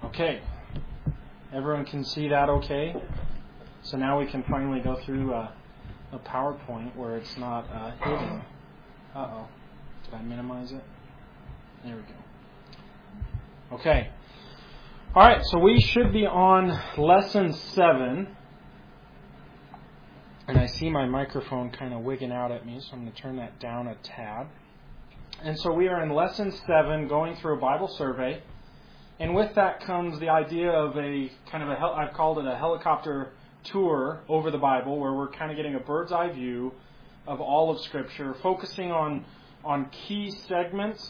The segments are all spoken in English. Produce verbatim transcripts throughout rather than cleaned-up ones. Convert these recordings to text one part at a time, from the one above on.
Okay, everyone can see that okay? So now we can finally go through a, a PowerPoint where it's not uh, hidden. Uh-oh, did I minimize it? There we go. Okay. All right, so we should be on lesson seven. And I see my microphone kind of wigging out at me, so I'm going to turn that down a tad. And so we are in lesson seven, going through a Bible survey. And with that comes the idea of a kind of a, I've called it a helicopter tour over the Bible, where we're kind of getting a bird's eye view of all of Scripture, focusing on on key segments.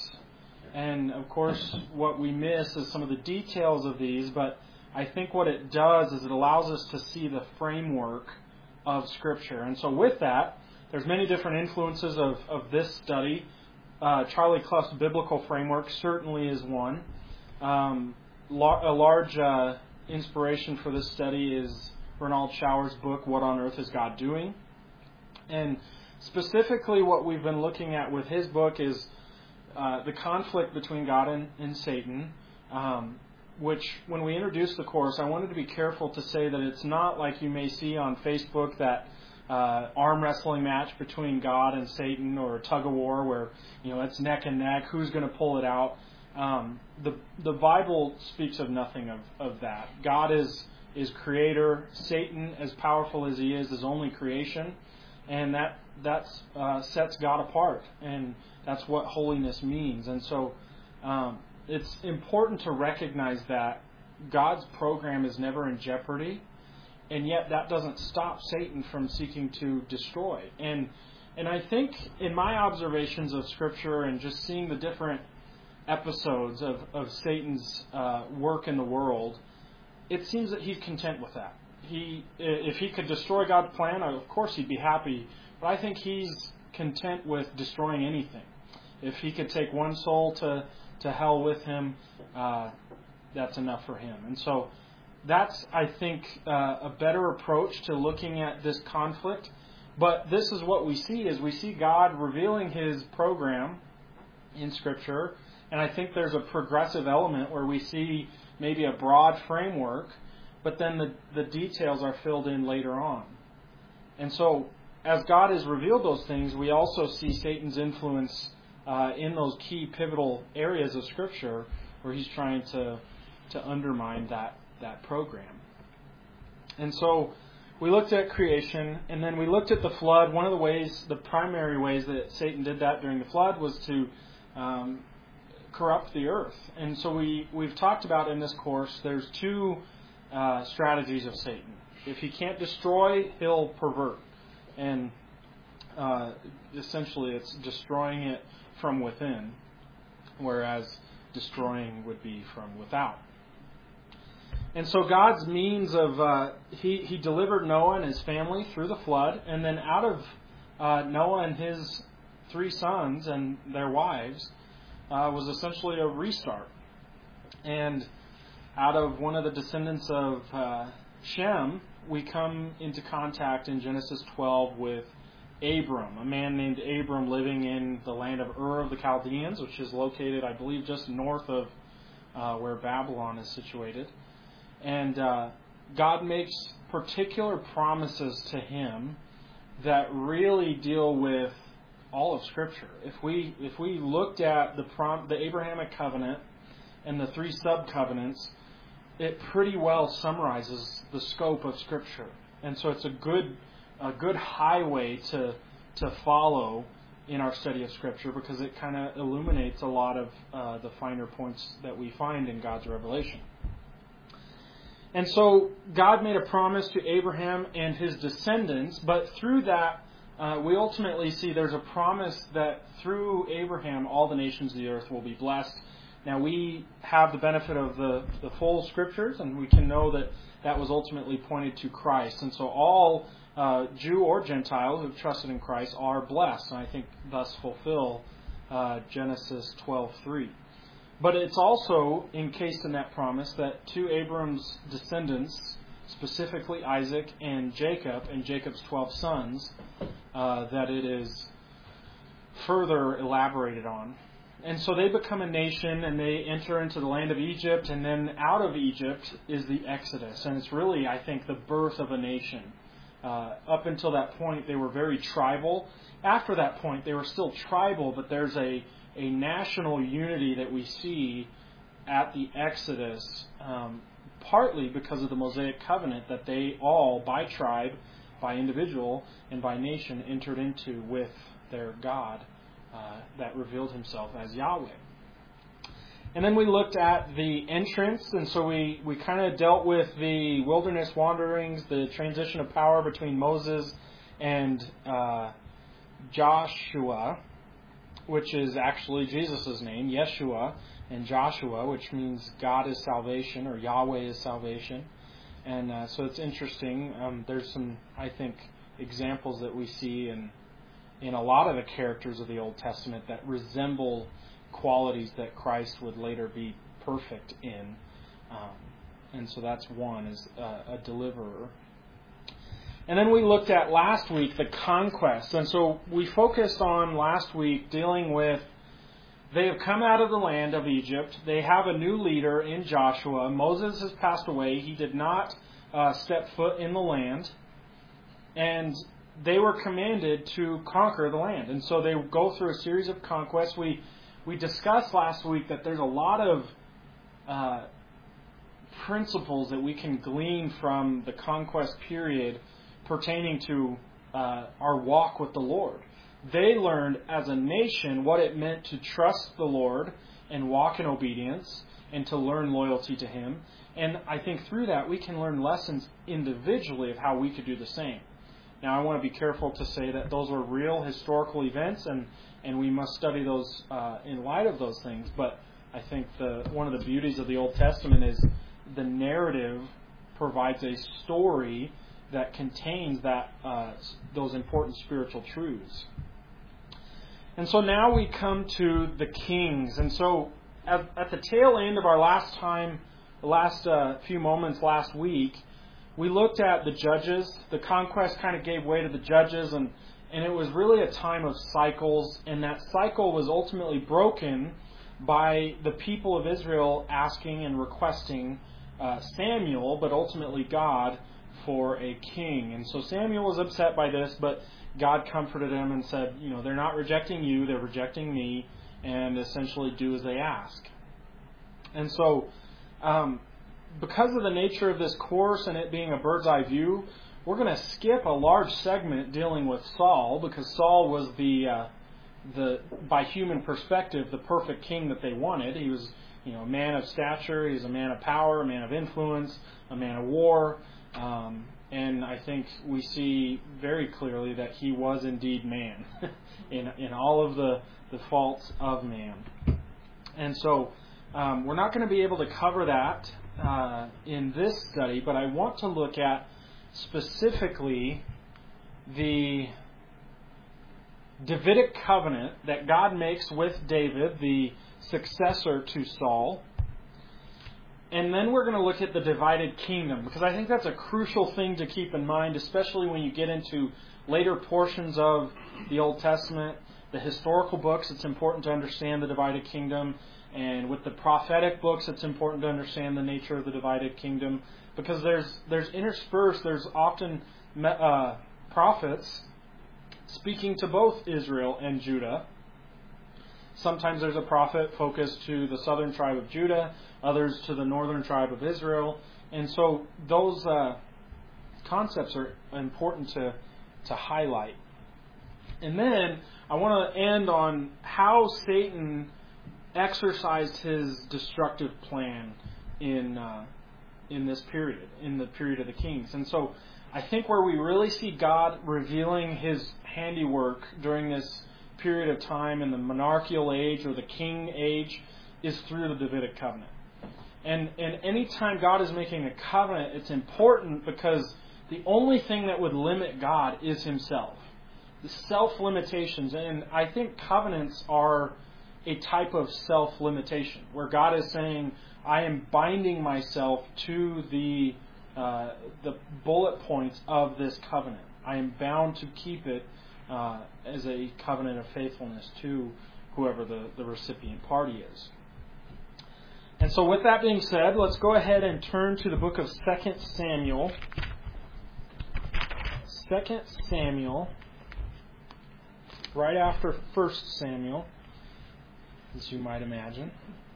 And of course, what we miss is some of the details of these. But I think what it does is it allows us to see the framework of Scripture. And so with that, there's many different influences of, of this study. Uh, Charlie Clough's biblical framework certainly is one. Um, lar- a large uh, inspiration for this study is Ronald Shower's book, What on Earth is God Doing? And specifically what we've been looking at with his book is uh, the conflict between God and, and Satan, um, which when we introduced the course, I wanted to be careful to say that it's not like you may see on Facebook that uh, arm wrestling match between God and Satan, or a tug of war where, you know, it's neck and neck, who's going to pull it out. Um, the the Bible speaks of nothing of, of that. God is is creator. Satan, as powerful as he is, is only creation, and that that's uh, sets God apart, and that's what holiness means. And so um, it's important to recognize that God's program is never in jeopardy, and yet that doesn't stop Satan from seeking to destroy. And and I think in my observations of Scripture and just seeing the different episodes of, of Satan's uh, work in the world, it seems that he's content with that. He, if he could destroy God's plan, of course he'd be happy, but I think he's content with destroying anything. If he could take one soul to, to hell with him, uh, that's enough for him. And so that's, I think, uh, a better approach to looking at this conflict. But this is what we see, is we see God revealing his program in Scripture. And I think there's a progressive element where we see maybe a broad framework, but then the, the details are filled in later on. And so as God has revealed those things, we also see Satan's influence uh, in those key pivotal areas of Scripture where he's trying to to undermine that, that program. And so we looked at creation, and then we looked at the flood. One of the ways, the primary ways that Satan did that during the flood was to um, corrupt the earth. And so we, we've talked about in this course, there's two uh, strategies of Satan. If he can't destroy, he'll pervert. And uh, essentially it's destroying it from within, whereas destroying would be from without. And so God's means of, uh, he, he delivered Noah and his family through the flood, and then out of uh, Noah and his three sons and their wives, Uh, was essentially a restart. And out of one of the descendants of uh, Shem, we come into contact in Genesis twelve with Abram, a man named Abram living in the land of Ur of the Chaldeans, which is located, I believe, just north of uh, where Babylon is situated. And uh, God makes particular promises to him that really deal with all of Scripture. If we if we looked at the prom, the Abrahamic covenant and the three sub-covenants, it pretty well summarizes the scope of Scripture. And so it's a good a good highway to to follow in our study of Scripture, because it kind of illuminates a lot of uh, the finer points that we find in God's revelation. And so God made a promise to Abraham and his descendants, but through that Uh, we ultimately see there's a promise that through Abraham all the nations of the earth will be blessed. Now we have the benefit of the, the full Scriptures, and we can know that that was ultimately pointed to Christ. And so all uh, Jew or Gentile who have trusted in Christ are blessed, and I think thus fulfill uh, Genesis twelve three. But it's also encased in that promise that to Abram's descendants, specifically Isaac and Jacob and Jacob's twelve sons, uh, that it is further elaborated on. and so they become a nation, and they enter into the land of Egypt, and then out of Egypt is the Exodus. And it's really, I think, the birth of a nation. Uh, up until that point, they were very tribal. After that point, they were still tribal, but there's a, a national unity that we see at the Exodus, um, partly because of the Mosaic covenant that they all, by tribe, by individual, and by nation, entered into with their God uh, that revealed himself as Yahweh. And then we looked at the entrance, and so we, we kind of dealt with the wilderness wanderings, the transition of power between Moses and uh, Joshua, which is actually Jesus' name, Yeshua, and Joshua, which means God is salvation, or Yahweh is salvation. And uh, so it's interesting. Um, there's some, I think, examples that we see in in a lot of the characters of the Old Testament that resemble qualities that Christ would later be perfect in. Um, and so that's one, is uh, a deliverer. And then we looked at last week the conquest. And so we focused on last week dealing with, they have come out of the land of Egypt. They have a new leader in Joshua. Moses has passed away. He did not uh, step foot in the land. And they were commanded to conquer the land. And so they go through a series of conquests. We we discussed last week that there's a lot of uh, principles that we can glean from the conquest period pertaining to uh, our walk with the Lord. They learned as a nation what it meant to trust the Lord and walk in obedience and to learn loyalty to Him. And I think through that we can learn lessons individually of how we could do the same. Now, I want to be careful to say that those are real historical events, and, and we must study those uh, in light of those things. But I think the one of the beauties of the Old Testament is the narrative provides a story that contains that uh, those important spiritual truths. And so now we come to the kings. And so at, at the tail end of our last time, the last uh, few moments last week, we looked at the judges. The conquest kind of gave way to the judges, and, and it was really a time of cycles, and that cycle was ultimately broken by the people of Israel asking and requesting uh, Samuel, but ultimately God, for a king. And so Samuel was upset by this, but God comforted him and said, you know, they're not rejecting you, they're rejecting me, and essentially do as they ask. And so, um, because of the nature of this course and it being a bird's eye view, we're going to skip a large segment dealing with Saul, because Saul was the, uh, the by human perspective, the perfect king that they wanted. He was, you know, a man of stature, he was a man of power, a man of influence, a man of war, um, and I think we see very clearly that he was indeed man in in all of the, the faults of man. And so um, we're not going to be able to cover that Uh, in this study, but I want to look at specifically the Davidic covenant that God makes with David, the successor to Saul. And then we're going to look at the divided kingdom, because I think that's a crucial thing to keep in mind, especially when you get into later portions of the Old Testament, the historical books. It's important to understand the divided kingdom. And with the prophetic books, it's important to understand the nature of the divided kingdom, because there's there's interspersed, there's often uh, prophets speaking to both Israel and Judah. Sometimes there's a prophet focused to the southern tribe of Judah, others to the northern tribe of Israel. And so those uh, concepts are important to, to highlight. And then I want to end on how Satan exercised his destructive plan in uh, in this period, in the period of the kings. And so I think where we really see God revealing His handiwork during this period of time in the monarchical age or the king age is through the Davidic covenant. And, and any time God is making a covenant, it's important because the only thing that would limit God is Himself. The self-limitations. And I think covenants are a type of self-limitation, where God is saying, I am binding myself to the uh, the bullet points of this covenant. I am bound to keep it uh, as a covenant of faithfulness to whoever the, the recipient party is. And so with that being said, let's go ahead and turn to the book of Second Samuel. Second Samuel, right after First Samuel, as you might imagine.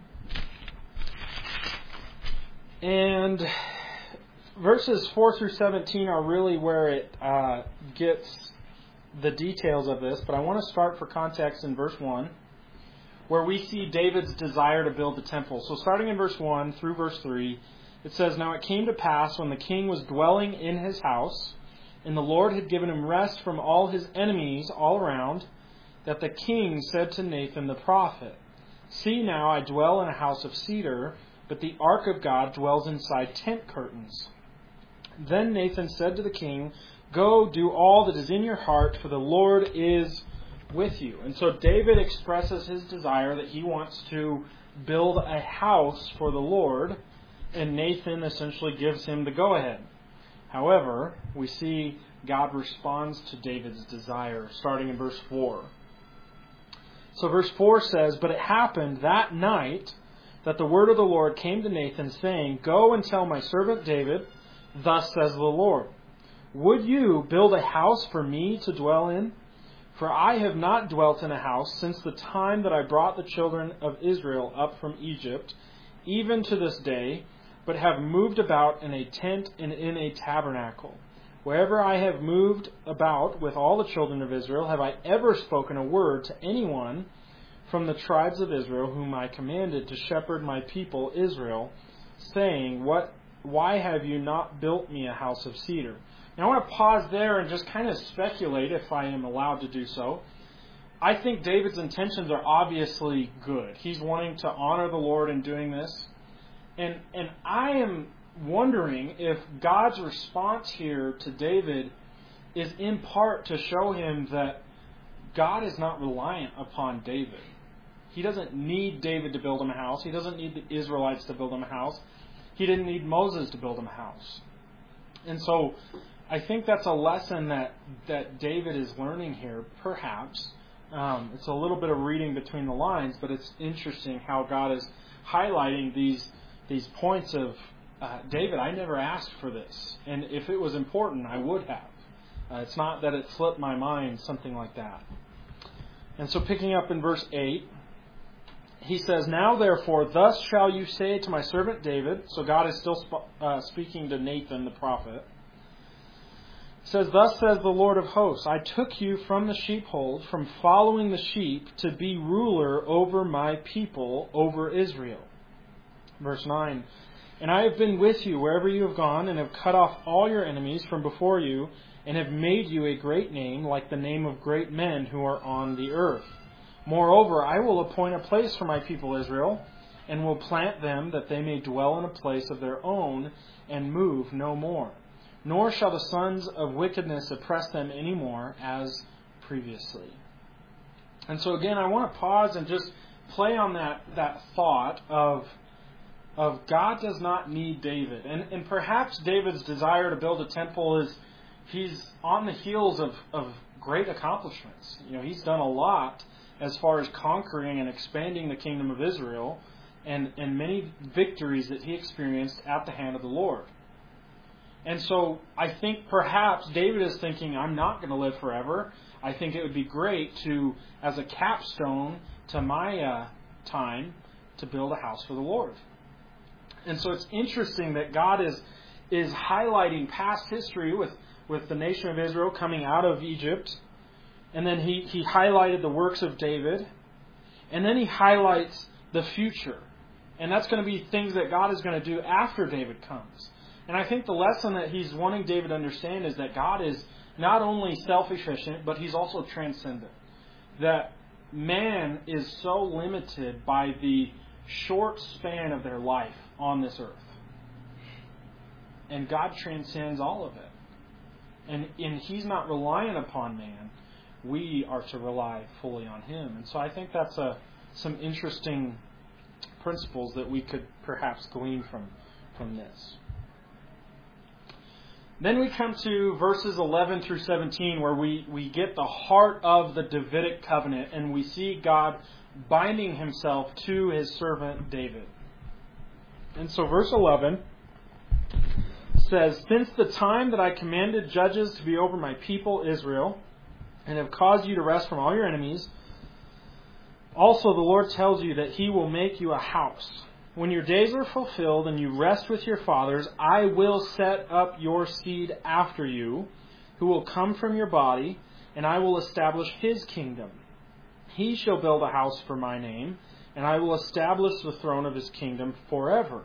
And verses four through seventeen are really where it uh, gets the details of this, but I want to start for context in verse one, where we see David's desire to build the temple. So starting in verse one through verse three, it says, "Now it came to pass when the king was dwelling in his house, and the Lord had given him rest from all his enemies all around, that the king said to Nathan the prophet, 'See now, I dwell in a house of cedar, but the ark of God dwells inside tent curtains.' Then Nathan said to the king, 'Go, do all that is in your heart, for the Lord is with you.'" And so David expresses his desire that he wants to build a house for the Lord, and Nathan essentially gives him the go-ahead. However, we see God responds to David's desire, starting in verse four. So verse four says, "But it happened that night that the word of the Lord came to Nathan, saying, 'Go and tell my servant David, thus says the Lord, would you build a house for me to dwell in? For I have not dwelt in a house since the time that I brought the children of Israel up from Egypt, even to this day, but have moved about in a tent and in a tabernacle. Wherever I have moved about with all the children of Israel, have I ever spoken a word to anyone from the tribes of Israel, whom I commanded to shepherd my people Israel, saying, What? Why have you not built me a house of cedar?'" Now I want to pause there and just kind of speculate, if I am allowed to do so. I think David's intentions are obviously good. He's wanting to honor the Lord in doing this. And and I am wondering if God's response here to David is in part to show him that God is not reliant upon David. He doesn't need David to build him a house. He doesn't need the Israelites to build him a house. He didn't need Moses to build him a house. And so I think that's a lesson that, that David is learning here, perhaps. Um, it's a little bit of reading between the lines, but it's interesting how God is highlighting these these points of, uh, David, I never asked for this. And if it was important, I would have. Uh, it's not that it slipped my mind, something like that. And so picking up in verse eight, he says, "Now therefore, thus shall you say to my servant David," so God is still sp- uh, speaking to Nathan the prophet. It says, "Thus says the Lord of hosts, I took you from the sheepfold, from following the sheep, to be ruler over my people, over Israel." Verse nine, "And I have been with you wherever you have gone, and have cut off all your enemies from before you, and have made you a great name, like the name of great men who are on the earth. Moreover, I will appoint a place for my people Israel, and will plant them, that they may dwell in a place of their own, and move no more. Nor shall the sons of wickedness oppress them any more, as previously." And so again, I want to pause and just play on that, that thought of, of God does not need David. And, and perhaps David's desire to build a temple is, he's on the heels of, of great accomplishments. You know, he's done a lot as far as conquering and expanding the kingdom of Israel, and, and many victories that he experienced at the hand of the Lord. And so I think perhaps David is thinking, I'm not going to live forever. I think it would be great to, as a capstone to my uh, time, to build a house for the Lord. And so it's interesting that God is is highlighting past history with, with the nation of Israel coming out of Egypt. And then he, he highlighted the works of David. And then he highlights the future. And that's going to be things that God is going to do after David comes. And I think the lesson that he's wanting David to understand is that God is not only self-efficient, but he's also transcendent. That man is so limited by the short span of their life on this earth. And God transcends all of it. And, and he's not reliant upon man. We are to rely fully on him. And so I think that's a, some interesting principles that we could perhaps glean from, from this. Then we come to verses eleven through seventeen, where we, we get the heart of the Davidic covenant, and we see God binding himself to his servant David. And so verse eleven says, "Since the time that I commanded judges to be over my people Israel, and have caused you to rest from all your enemies, also the Lord tells you that He will make you a house. When your days are fulfilled and you rest with your fathers, I will set up your seed after you, who will come from your body, and I will establish His kingdom. He shall build a house for my name, and I will establish the throne of His kingdom forever.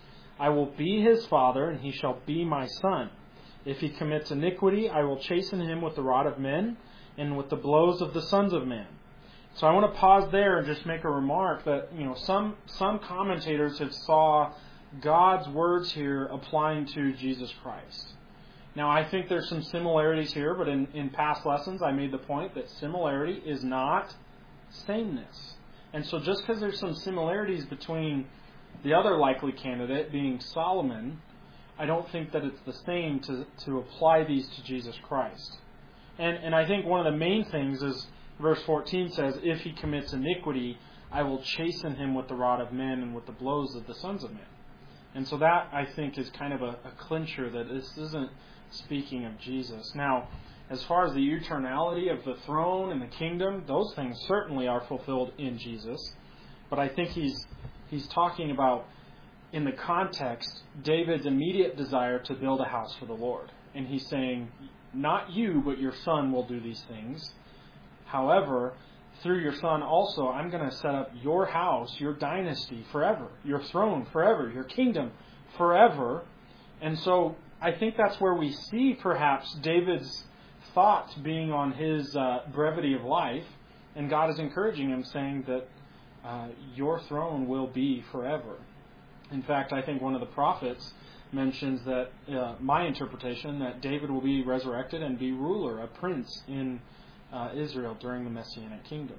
I will be His father, and He shall be my son. If he commits iniquity, I will chasten him with the rod of men, and with the blows of the sons of men." So I want to pause there and just make a remark that, you know, some some commentators have saw God's words here applying to Jesus Christ. Now, I think there's some similarities here, but in, in past lessons I made the point that similarity is not sameness. And so just because there's some similarities between the other likely candidate being Solomon, I don't think that it's the same to, to apply these to Jesus Christ. And and I think one of the main things is verse fourteen says, "If he commits iniquity, I will chasten him with the rod of men and with the blows of the sons of men." And so that, I think, is kind of a, a clincher that this isn't speaking of Jesus. Now, as far as the eternality of the throne and the kingdom, those things certainly are fulfilled in Jesus. But I think he's he's talking about, in the context, David's immediate desire to build a house for the Lord. And he's saying, not you, but your son will do these things. However, through your son also, I'm going to set up your house, your dynasty forever, your throne forever, your kingdom forever. And so I think that's where we see perhaps David's thoughts being on his uh, brevity of life. And God is encouraging him, saying that uh, your throne will be forever. In fact, I think one of the prophets mentions that, uh, my interpretation, that David will be resurrected and be ruler, a prince in uh, Israel during the Messianic kingdom.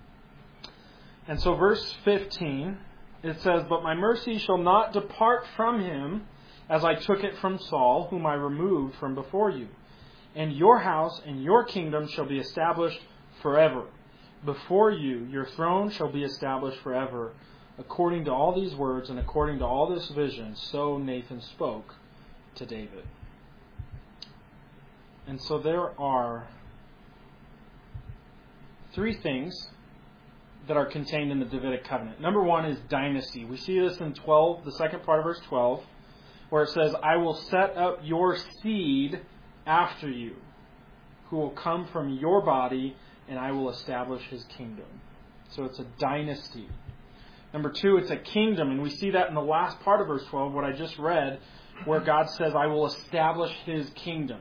And so verse fifteen, it says, "But my mercy shall not depart from him, as I took it from Saul, whom I removed from before you. And your house and your kingdom shall be established forever. Before you, your throne shall be established forever. According to all these words and according to all this vision, so Nathan spoke to David." And so there are three things that are contained in the Davidic covenant. Number one is dynasty. We see this in twelve, the second part of verse twelve, where it says, "I will set up your seed after you, who will come from your body, and I will establish his kingdom." So it's a dynasty. Number two, it's a kingdom, and we see that in the last part of verse twelve, what I just read, where God says, "I will establish his kingdom."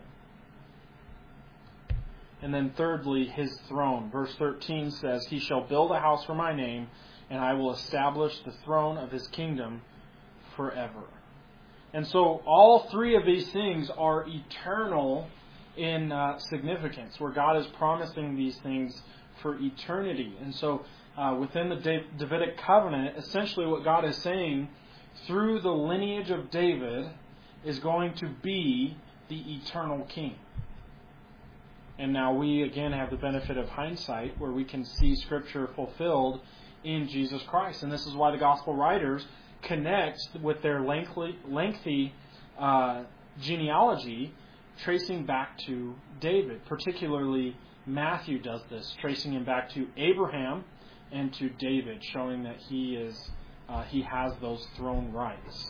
And then thirdly, his throne. Verse thirteen says, "He shall build a house for my name, and I will establish the throne of his kingdom forever." And so all three of these things are eternal in uh, significance, where God is promising these things for eternity. And so uh, within the Davidic covenant, essentially what God is saying, through the lineage of David, is going to be the eternal king. And now we, again, have the benefit of hindsight, where we can see Scripture fulfilled in Jesus Christ. And this is why the Gospel writers connect with their lengthy, lengthy uh, genealogy, tracing back to David. Particularly, Matthew does this, tracing him back to Abraham and to David, showing that he is uh, he has those throne rights.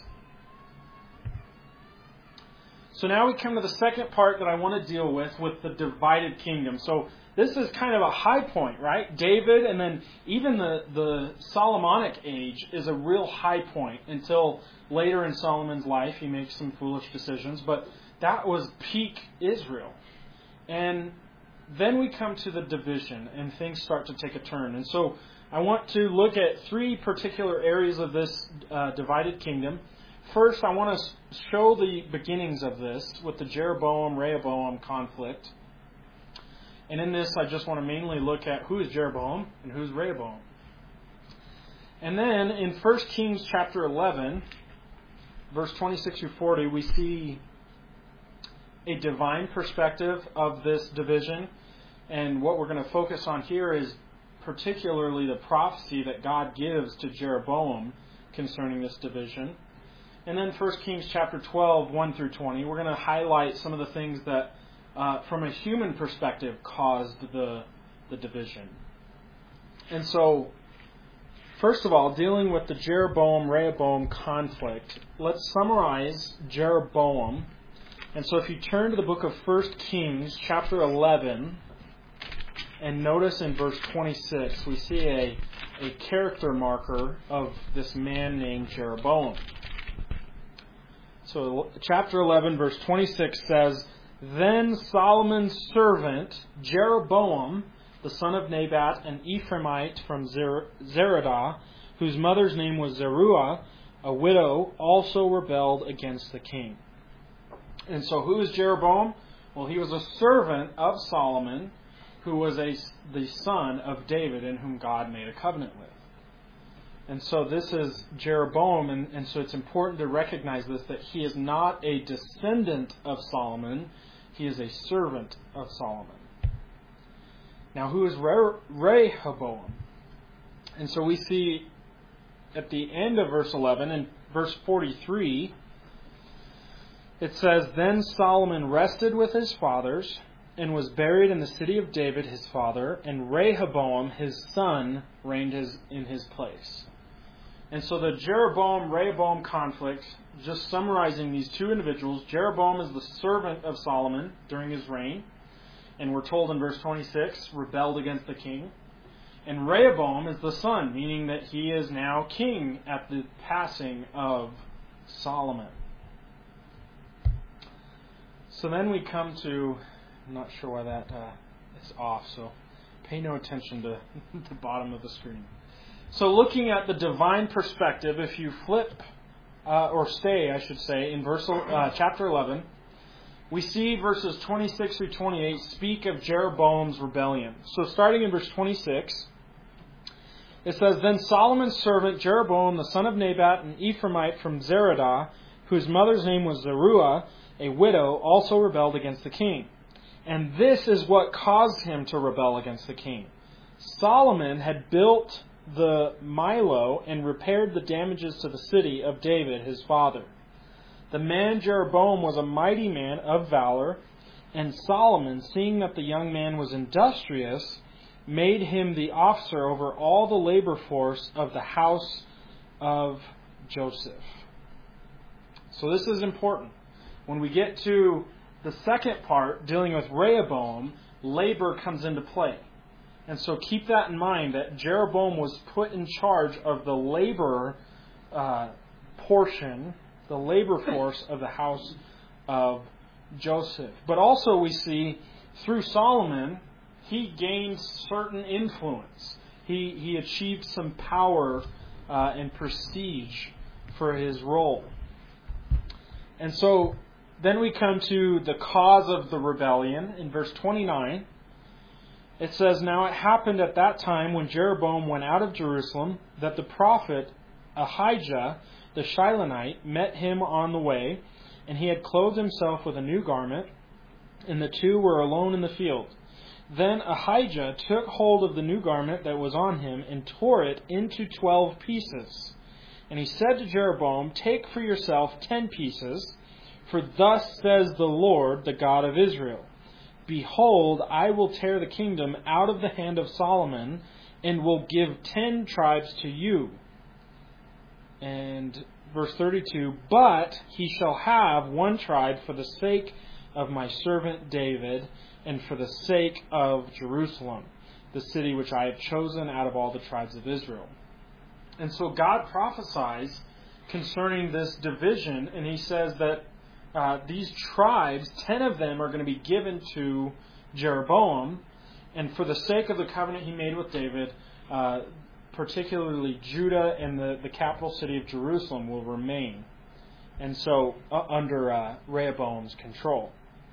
So now we come to the second part that I want to deal with, with the divided kingdom. So this is kind of a high point, right? David, and then even the, the Solomonic age is a real high point until later in Solomon's life he makes some foolish decisions. But that was peak Israel. And then we come to the division, and things start to take a turn. And so I want to look at three particular areas of this uh, divided kingdom. First, I want to show the beginnings of this with the Jeroboam-Rehoboam conflict. And in this, I just want to mainly look at who is Jeroboam and who is Rehoboam. And then in First Kings chapter eleven, verse twenty-six through forty, we see a divine perspective of this division. And what we're going to focus on here is particularly the prophecy that God gives to Jeroboam concerning this division. And then First Kings chapter twelve, one through twenty, we're going to highlight some of the things that, uh, from a human perspective, caused the, the division. And so, first of all, dealing with the Jeroboam-Rehoboam conflict, let's summarize Jeroboam. And so if you turn to the book of First Kings chapter eleven, and notice in verse twenty-six, we see a, a character marker of this man named Jeroboam. So chapter eleven, verse twenty-six says, "Then Solomon's servant Jeroboam, the son of Nebat, an Ephraimite from Zer- Zeradah, whose mother's name was Zeruiah, a widow, also rebelled against the king." And so who is Jeroboam? Well, he was a servant of Solomon, who was a, the son of David, in whom God made a covenant with. And so this is Jeroboam, and, and so it's important to recognize this, that he is not a descendant of Solomon, he is a servant of Solomon. Now, who is Re- Rehoboam? And so we see at the end of verse eleven, in verse forty-three, it says, "Then Solomon rested with his fathers, and was buried in the city of David his father, and Rehoboam his son reigned his, in his place." And so the Jeroboam-Rehoboam conflict, just summarizing these two individuals, Jeroboam is the servant of Solomon during his reign, and we're told in verse twenty-six, rebelled against the king. And Rehoboam is the son, meaning that he is now king at the passing of Solomon. So then we come to, I'm not sure why that uh, is off, so pay no attention to the bottom of the screen. So looking at the divine perspective, if you flip, uh, or stay, I should say, in verse uh, chapter eleven, we see verses twenty-six through twenty-eight speak of Jeroboam's rebellion. So starting in verse twenty-six, it says, "Then Solomon's servant Jeroboam, the son of Nebat, an Ephraimite from Zeradah, whose mother's name was Zeruiah, a widow, also rebelled against the king. And this is what caused him to rebel against the king. Solomon had built the Millo and repaired the damages to the city of David his father. The man Jeroboam was a mighty man of valor, and Solomon, seeing that the young man was industrious, made him the officer over all the labor force of the house of Joseph." So this is important. When we get to the second part, dealing with Rehoboam, labor comes into play. And so keep that in mind, that Jeroboam was put in charge of the labor uh, portion, the labor force of the house of Joseph. But also we see, through Solomon, he gained certain influence. He, he achieved some power uh, and prestige for his role. And so then we come to the cause of the rebellion in verse twenty-nine. It says, "Now it happened at that time when Jeroboam went out of Jerusalem that the prophet Ahijah the Shilonite met him on the way, and he had clothed himself with a new garment, and the two were alone in the field. Then Ahijah took hold of the new garment that was on him and tore it into twelve pieces. And he said to Jeroboam, 'Take for yourself ten pieces, for thus says the Lord, the God of Israel, Behold, I will tear the kingdom out of the hand of Solomon, and will give ten tribes to you.'" And verse thirty-two, "But he shall have one tribe for the sake of my servant David, and for the sake of Jerusalem, the city which I have chosen out of all the tribes of Israel." And so God prophesies concerning this division, and he says that Uh, these tribes, ten of them are going to be given to Jeroboam, and for the sake of the covenant he made with David, uh, particularly Judah and the, the capital city of Jerusalem will remain, and so uh, under uh, Rehoboam's control.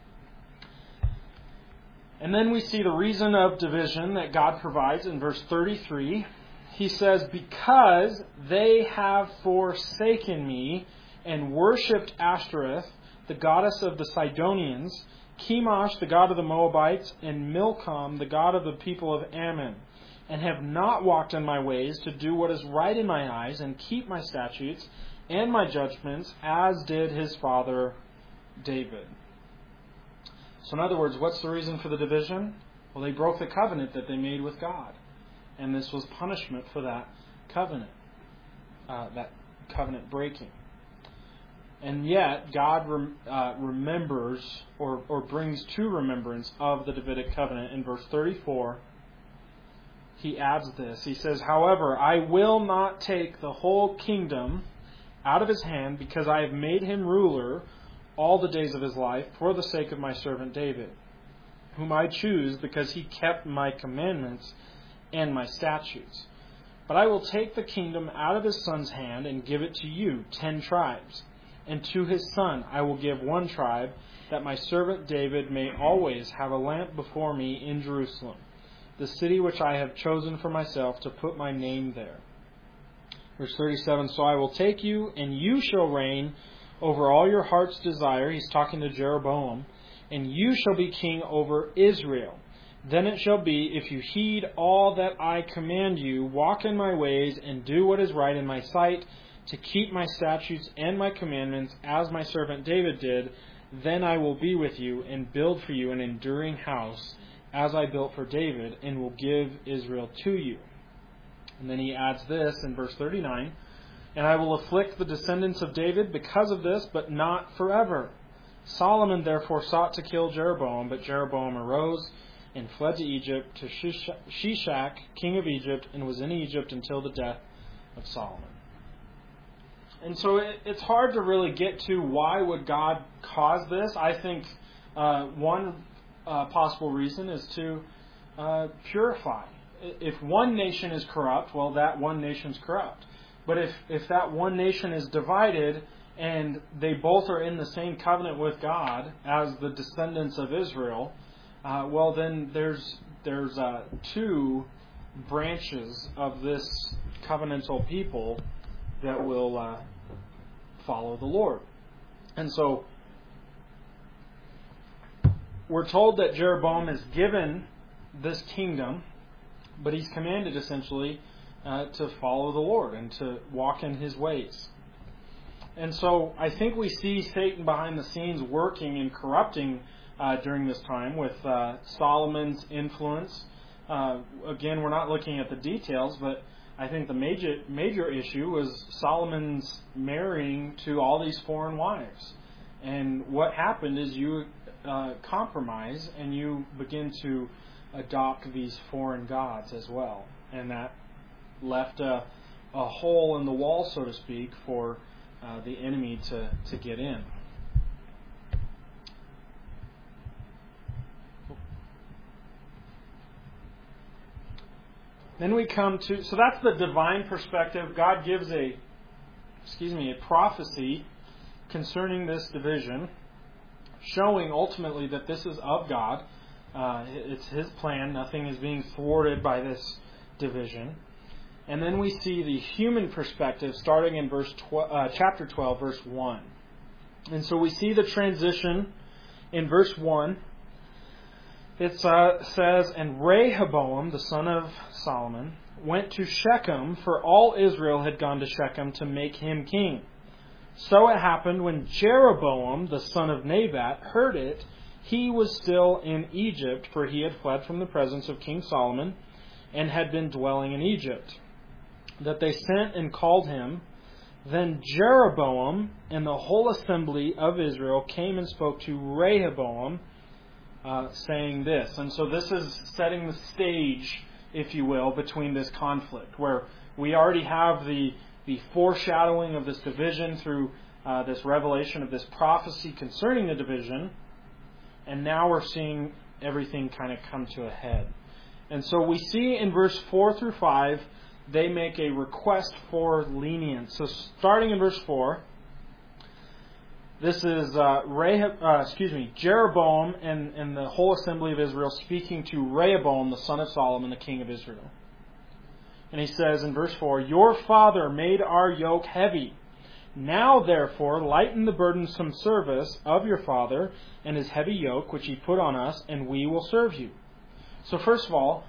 And then we see the reason of division that God provides in verse thirty-three. He says, "Because they have forsaken me and worshipped Ashtoreth, the goddess of the Sidonians, Chemosh, the god of the Moabites, and Milcom, the god of the people of Ammon. and have not walked in my ways to do what is right in my eyes and keep my statutes and my judgments, as did his father David. So in other words, what's the reason for the division? Well, they broke the covenant that they made with God. And this was punishment for that covenant, uh, that covenant breaking. And yet, God rem, uh, remembers or, or brings to remembrance of the Davidic covenant. In verse thirty-four, he adds this. He says, "However, I will not take the whole kingdom out of his hand, because I have made him ruler all the days of his life for the sake of my servant David, whom I choose because he kept my commandments and my statutes. But I will take the kingdom out of his son's hand and give it to you, ten tribes. And to his son I will give one tribe, that my servant David may always have a lamp before me in Jerusalem, the city which I have chosen for myself to put my name there." Verse thirty-seven, "So I will take you, and you shall reign over all your heart's desire." He's talking to Jeroboam. "And you shall be king over Israel. Then it shall be, if you heed all that I command you, walk in my ways, and do what is right in my sight, to keep my statutes and my commandments, as my servant David did, then I will be with you and build for you an enduring house, as I built for David, and will give Israel to you." And then he adds this in verse thirty-nine, "And I will afflict the descendants of David because of this, but not forever. Solomon therefore sought to kill Jeroboam, but Jeroboam arose and fled to Egypt, to Shishak, king of Egypt, and was in Egypt until the death of Solomon." And so it, it's hard to really get to why would God cause this. I think uh, one uh, possible reason is to uh, purify. If one nation is corrupt, well, that one nation's corrupt. But if, if that one nation is divided and they both are in the same covenant with God as the descendants of Israel, uh, well, then there's there's uh, two branches of this covenantal people that will uh, follow the Lord. And so we're told that Jeroboam is given this kingdom, but he's commanded essentially uh, to follow the Lord and to walk in his ways. And so I think we see Satan behind the scenes working and corrupting uh, during this time with uh, Solomon's influence. Uh, again, we're not looking at the details, but I think the major major issue was Solomon's marrying to all these foreign wives. And what happened is you uh, compromise and you begin to adopt these foreign gods as well. And that left a, a hole in the wall, so to speak, for uh, the enemy to, to get in. Then we come to, so that's the divine perspective. God gives a, excuse me, a prophecy concerning this division, showing ultimately that this is of God. Uh, it's His plan. Nothing is being thwarted by this division. And then we see the human perspective starting in verse tw- uh, chapter twelve, verse one. And so we see the transition in verse one. It uh, says, "And Rehoboam, the son of Solomon, went to Shechem, for all Israel had gone to Shechem to make him king. So it happened when Jeroboam, the son of Nebat, heard it, he was still in Egypt, for he had fled from the presence of King Solomon and had been dwelling in Egypt, that they sent and called him. Then Jeroboam and the whole assembly of Israel came and spoke to Rehoboam, uh, saying this." And so this is setting the stage, if you will, between this conflict, where we already have the, the foreshadowing of this division through uh, this revelation of this prophecy concerning the division, and now we're seeing everything kind of come to a head. And so we see in verse four through five, they make a request for lenience. So starting in verse four, this is uh, Rehob, uh, excuse me, Jeroboam and, and the whole assembly of Israel speaking to Rehoboam, the son of Solomon, the king of Israel. And he says in verse four, "Your father made our yoke heavy. Now, therefore, lighten the burdensome service of your father and his heavy yoke, which he put on us, and we will serve you." So first of all,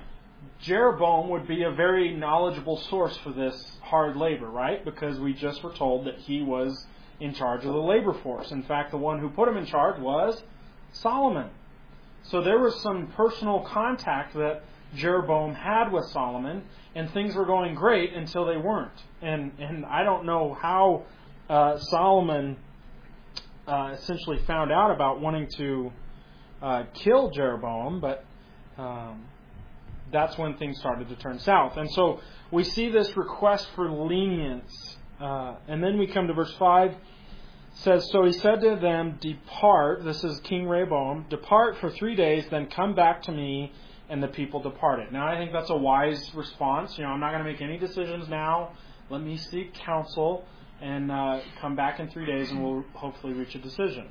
Jeroboam would be a very knowledgeable source for this hard labor, right? Because we just were told that he was in charge of the labor force. In fact, the one who put him in charge was Solomon. So there was some personal contact that Jeroboam had with Solomon, and things were going great until they weren't. And and I don't know how uh, Solomon uh, essentially found out about wanting to uh, kill Jeroboam, but um, that's when things started to turn south. And so we see this request for lenience. Uh, and then we come to verse five. It says, "So he said to them, 'Depart,'" this is King Rehoboam, "'depart for three days, then come back to me.' And the people departed." Now, I think that's a wise response. You know, I'm not going to make any decisions now. Let me seek counsel and uh, come back in three days, and we'll hopefully reach a decision.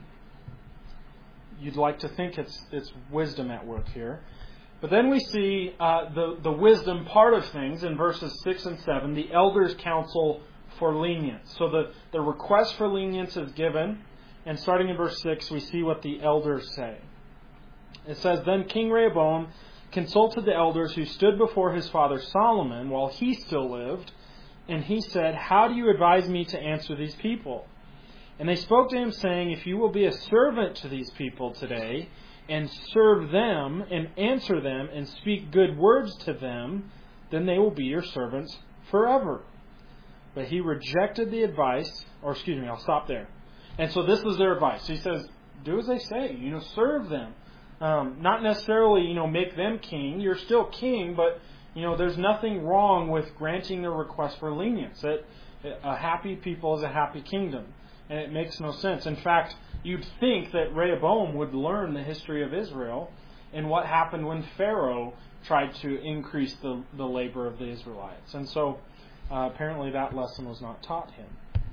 You'd like to think it's it's wisdom at work here. But then we see uh, the, the wisdom part of things in verses six and seven, the elders' counsel for lenience. So the, the request for lenience is given, and starting in verse six, we see what the elders say. It says, "Then King Rehoboam consulted the elders who stood before his father Solomon while he still lived, and he said, 'How do you advise me to answer these people?' And they spoke to him, saying, 'If you will be a servant to these people today, and serve them, and answer them, and speak good words to them, then they will be your servants forever.' But he rejected the advice," or excuse me, I'll stop there. And so this is their advice. He says, do as they say, you know, serve them. Um, not necessarily, you know, make them king. You're still king, but, you know, there's nothing wrong with granting their request for lenience. It, a happy people is a happy kingdom. And it makes no sense. In fact, you'd think that Rehoboam would learn the history of Israel and what happened when Pharaoh tried to increase the, the labor of the Israelites. And so uh, apparently that lesson was not taught him.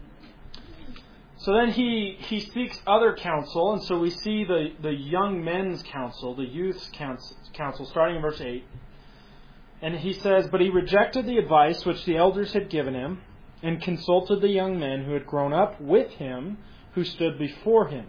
So then he, he seeks other counsel, and so we see the, the young men's counsel, the youth's counsel, counsel, starting in verse eight. And he says, "But he rejected the advice which the elders had given him, and consulted the young men who had grown up with him, who stood before him.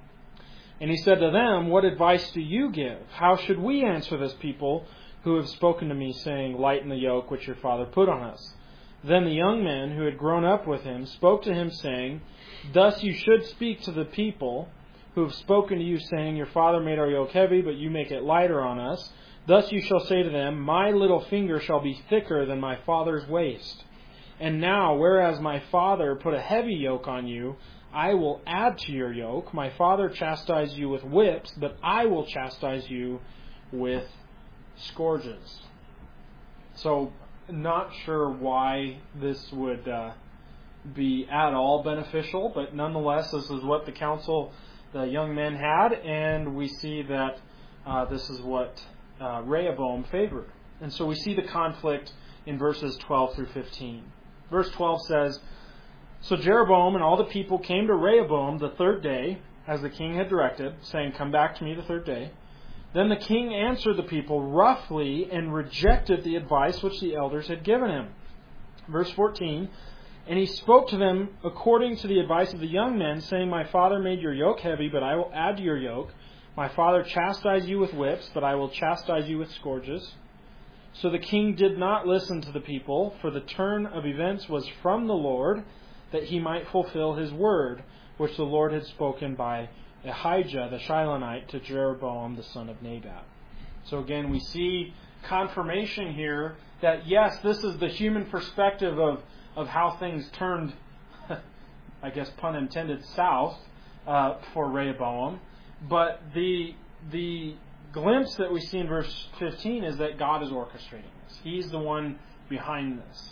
And he said to them, 'What advice do you give? How should we answer this people who have spoken to me, saying, Lighten the yoke which your father put on us?' Then the young men who had grown up with him spoke to him, saying, 'Thus you should speak to the people who have spoken to you, saying, Your father made our yoke heavy, but you make it lighter on us. Thus you shall say to them, My little finger shall be thicker than my father's waist. And now, whereas my father put a heavy yoke on you, I will add to your yoke. My father chastised you with whips, but I will chastise you with scourges.'" So, not sure why this would uh, be at all beneficial, but nonetheless, this is what the council, the young men had, and we see that uh, this is what uh, Rehoboam favored. And so we see the conflict in verses twelve through fifteen. Verse twelve says, "So Jeroboam and all the people came to Rehoboam the third day, as the king had directed, saying, 'Come back to me the third day.' Then the king answered the people roughly and rejected the advice which the elders had given him." Verse fourteen, "And he spoke to them according to the advice of the young men, saying, My father made your yoke heavy, but I will add to your yoke. My father chastised you with whips, but I will chastise you with scourges." So the king did not listen to the people, for the turn of events was from the Lord, that he might fulfill his word, which the Lord had spoken by Ahijah the Shilonite to Jeroboam the son of Nebat. So again, we see confirmation here that yes, this is the human perspective of, of how things turned, I guess pun intended, south uh, for Rehoboam. But the the glimpse that we see in verse fifteen is that God is orchestrating this. He's the one behind this.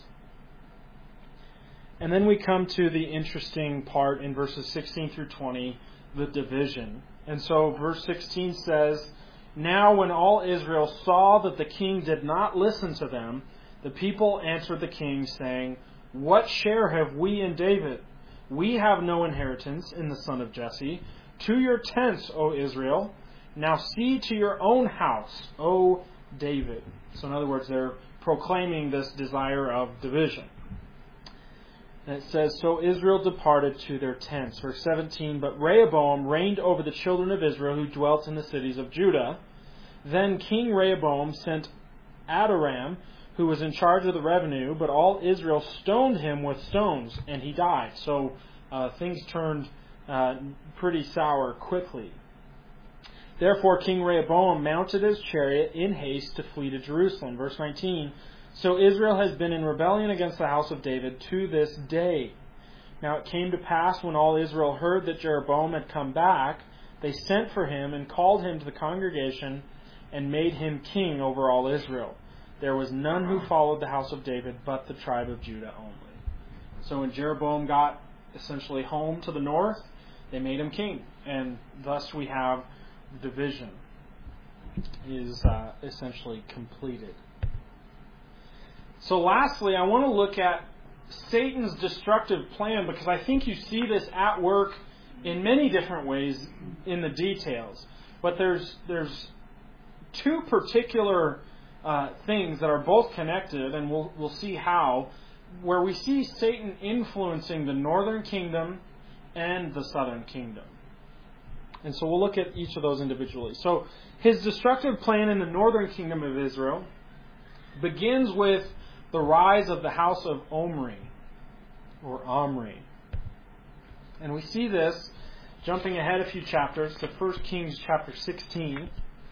And then we come to the interesting part in verses sixteen through twenty, the division. And so verse sixteen says, "Now when all Israel saw that the king did not listen to them, the people answered the king, saying, What share have we in David? We have no inheritance in the son of Jesse. To your tents, O Israel. Now see to your own house, O David." So in other words, they're proclaiming this desire of division. And it says, "So Israel departed to their tents." Verse seventeen, "But Rehoboam reigned over the children of Israel who dwelt in the cities of Judah. Then King Rehoboam sent Adoram, who was in charge of the revenue, but all Israel stoned him with stones, and he died. So uh, things turned uh, pretty sour quickly. Therefore King Rehoboam mounted his chariot in haste to flee to Jerusalem. Verse nineteen, so Israel has been in rebellion against the house of David to this day. Now it came to pass when all Israel heard that Jeroboam had come back, they sent for him and called him to the congregation and made him king over all Israel. There was none who followed the house of David but the tribe of Judah only. So when Jeroboam got essentially home to the north, they made him king. And thus we have division is uh, essentially completed. So lastly, I want to look at Satan's destructive plan, because I think you see this at work in many different ways in the details. But there's there's two particular uh, things that are both connected, and we'll we'll see how, where we see Satan influencing the northern kingdom and the southern kingdom. And so we'll look at each of those individually. So his destructive plan in the northern kingdom of Israel begins with the rise of the house of Omri, or Omri. And we see this, jumping ahead a few chapters, to First Kings chapter sixteen.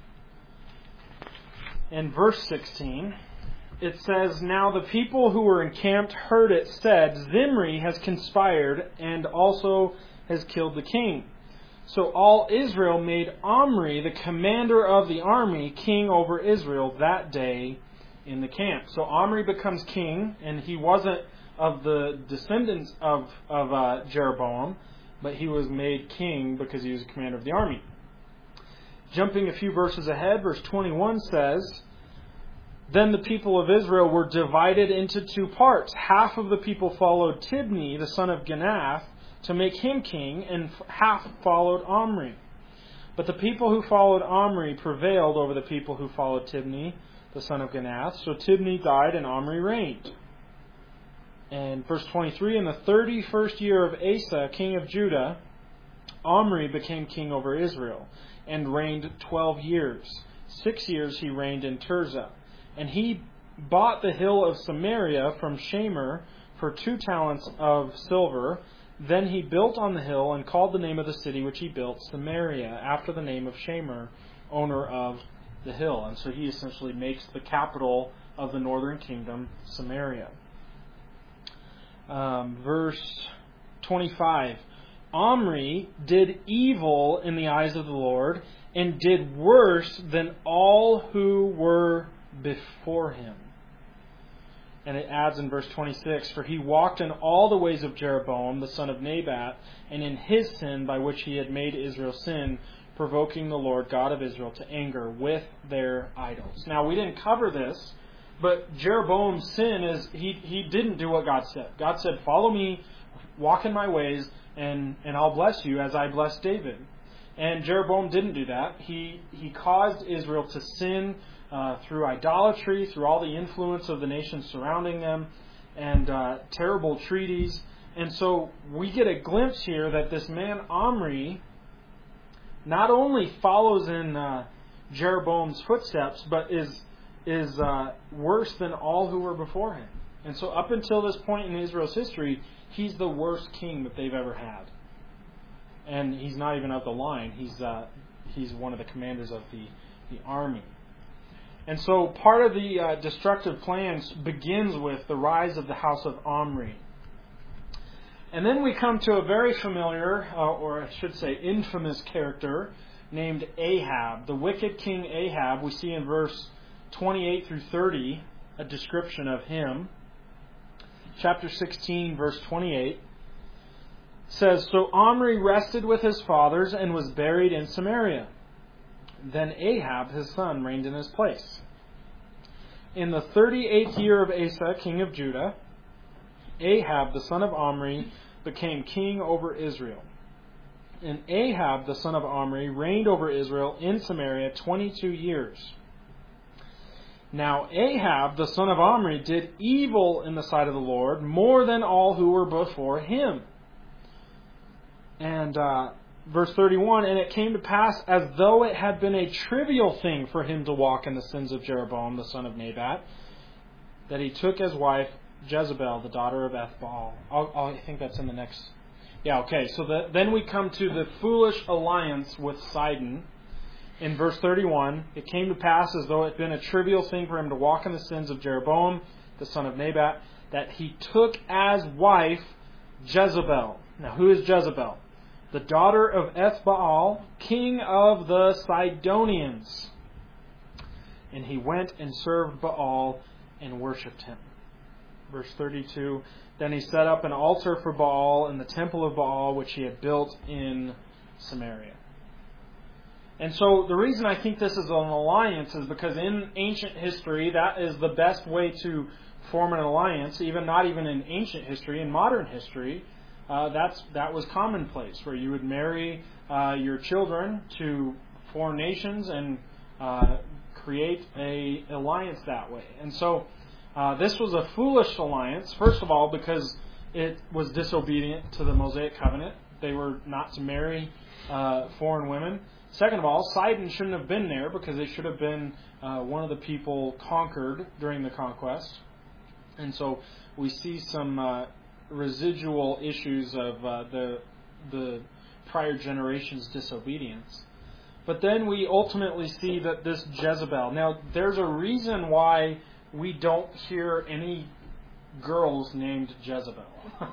In verse sixteen, it says, now the people who were encamped heard it said, Zimri has conspired and also has killed the king. So all Israel made Omri, the commander of the army, king over Israel that day in the camp. So Omri becomes king, and he wasn't of the descendants of, of uh, Jeroboam, but he was made king because he was a commander of the army. Jumping a few verses ahead, verse twenty-one says, then the people of Israel were divided into two parts. Half of the people followed Tibni, the son of Ginath, to make him king, and half followed Omri. But the people who followed Omri prevailed over the people who followed Tibni, the son of Ginath. So Tibni died and Omri reigned. And verse twenty-three, in the thirty-first year of Asa, king of Judah, Omri became king over Israel, and reigned twelve years. Six years he reigned in Tirzah. And he bought the hill of Samaria from Shamer for two talents of silver. Then he built on the hill and called the name of the city which he built Samaria, after the name of Shamer, owner of the hill. And so he essentially makes the capital of the northern kingdom Samaria. Um, verse twenty-five. Omri did evil in the eyes of the Lord, and did worse than all who were before him. And it adds in verse twenty-six, for he walked in all the ways of Jeroboam, the son of Nebat, and in his sin by which he had made Israel sin, provoking the Lord God of Israel to anger with their idols. Now, we didn't cover this, but Jeroboam's sin is he, he didn't do what God said. God said, follow me, walk in my ways, and, and I'll bless you as I blessed David. And Jeroboam didn't do that. He, he caused Israel to sin Uh, through idolatry, through all the influence of the nations surrounding them, and uh, terrible treaties. And so we get a glimpse here that this man Omri not only follows in uh, Jeroboam's footsteps, but is is uh, worse than all who were before him. And so up until this point in Israel's history, he's the worst king that they've ever had. And he's not even of the line. He's uh, he's one of the commanders of the, the army. And so part of the uh, destructive plans begins with the rise of the house of Omri. And then we come to a very familiar, uh, or I should say infamous character named Ahab. The wicked king Ahab, we see in verse twenty-eight through thirty a description of him. Chapter sixteen, verse twenty-eight says, so Omri rested with his fathers and was buried in Samaria. Then Ahab, his son, reigned in his place. In the thirty-eighth year of Asa, king of Judah, Ahab, the son of Omri, became king over Israel. And Ahab, the son of Omri, reigned over Israel in Samaria twenty-two years. Now Ahab, the son of Omri, did evil in the sight of the Lord, more than all who were before him. And uh, verse thirty-one, and it came to pass as though it had been a trivial thing for him to walk in the sins of Jeroboam, the son of Nebat, that he took as wife Jezebel, the daughter of Ethbaal. I'll, I'll, I think that's in the next... Yeah, okay. So the, then we come to the foolish alliance with Sidon. In verse thirty-one, it came to pass as though it had been a trivial thing for him to walk in the sins of Jeroboam, the son of Nebat, that he took as wife Jezebel. Now, who is Jezebel? The daughter of Ethbaal, king of the Sidonians. And he went and served Baal and worshipped him. Verse thirty-two, then he set up an altar for Baal in the temple of Baal, which he had built in Samaria. And so the reason I think this is an alliance is because in ancient history, that is the best way to form an alliance, even not even in ancient history, in modern history. Uh, that's that was commonplace, where you would marry uh, your children to foreign nations and uh, create a alliance that way. And so uh, this was a foolish alliance, first of all, because it was disobedient to the Mosaic covenant. They were not to marry uh, foreign women. Second of all, Sidon shouldn't have been there because they should have been uh, one of the people conquered during the conquest. And so we see some uh, residual issues of uh, the the prior generation's disobedience. But then we ultimately see that this Jezebel... Now, there's a reason why we don't hear any girls named Jezebel.